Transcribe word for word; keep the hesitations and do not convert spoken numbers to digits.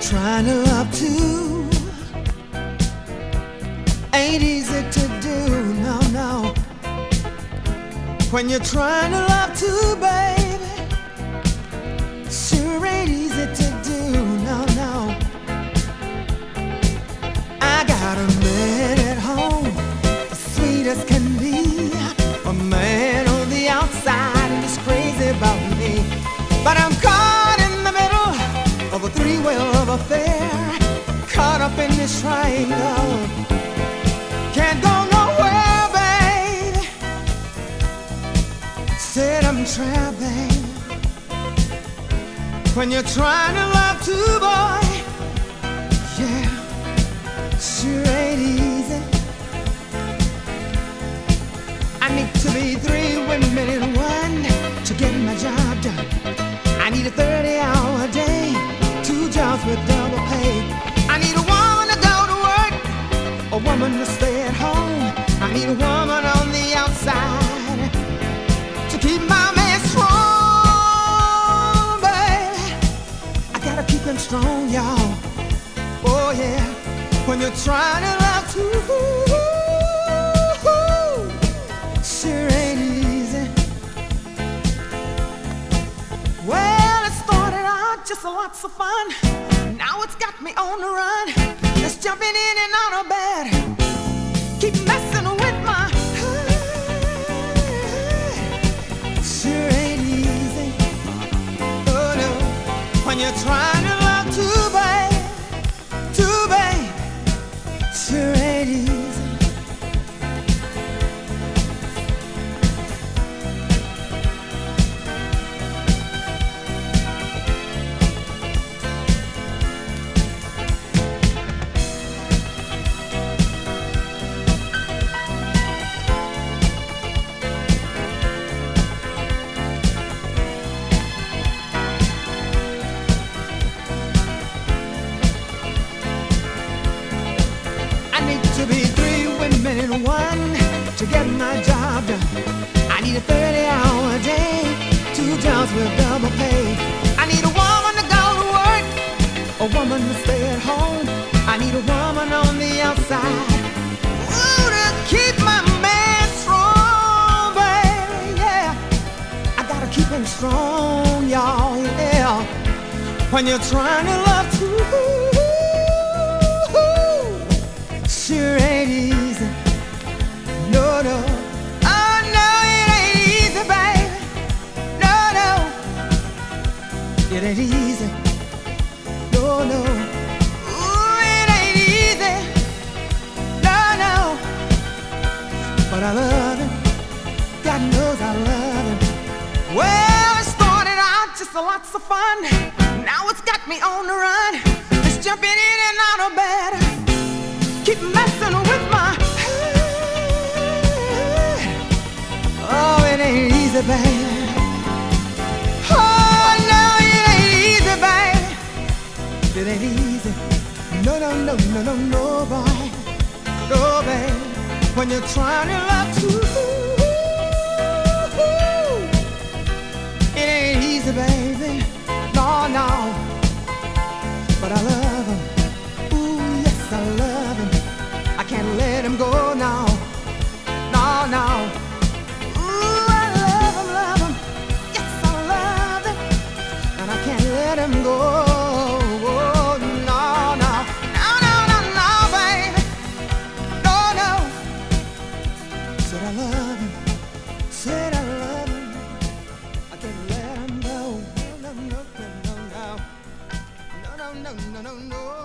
Trying to love too ain't easy to do, no, no. When you're trying to love too, baby, sure ain't easy to do, no, no. I got a man at home, as sweet as can be, a man on the outside and he's crazy about me, but I'm caught in the middle of a three-way love affair, caught up in this triangle, can't go nowhere, baby. Said I'm trapped, baby. When you're trying to love too, boy, yeah, sure ain't easy. I need to be three women in one to get my job done. I need a thirty-hour day, two jobs with double pay. I need a woman to go to work, a woman to stay at home. I need a woman on the outside to keep my man strong, baby. I gotta keep him strong, y'all. Oh yeah, when you're trying to love too, sure ain't easy. Well, it started out just lots of fun. Now it's got me on the run. Just jumping in and out of bed, keep messing with my head. Sure ain't easy. Oh no, when you're trying to love too, babe, too, babe, sure ain't easy. To be three women in one to get my job done. I need a thirty-hour day, two jobs with double pay. I need a woman to go to work, a woman to stay at home. I need a woman on the outside, ooh, to keep my man strong, baby. Yeah, I gotta keep him strong, y'all. Yeah, when you're trying to love too, sure ain't easy. No, no. Oh, no, it ain't easy, baby. No, no. It ain't easy. No, no. Ooh, it ain't easy. No, no. But I love him. God knows I love him. Well, it started out just lots of fun. Now it's got me on the run. Just jumping in and out of bed, keep messing with my head. Oh, it ain't easy, baby. Oh, no, it ain't easy, baby. It ain't easy. No, no, no, no, no, no, boy. No, baby. When you're trying to love too, it ain't easy, baby. No, no. But I love him. Ooh, yes, I love him. I can't let him go now, no, no. Ooh, I love him, love him. Yes, I love him, and I can't let him go. Oh, no, no, no, no, no, no, baby, no, no. Said I love him, said I love him. I can't let him go. No, no, no, no, no, no, no, no, no, no, no.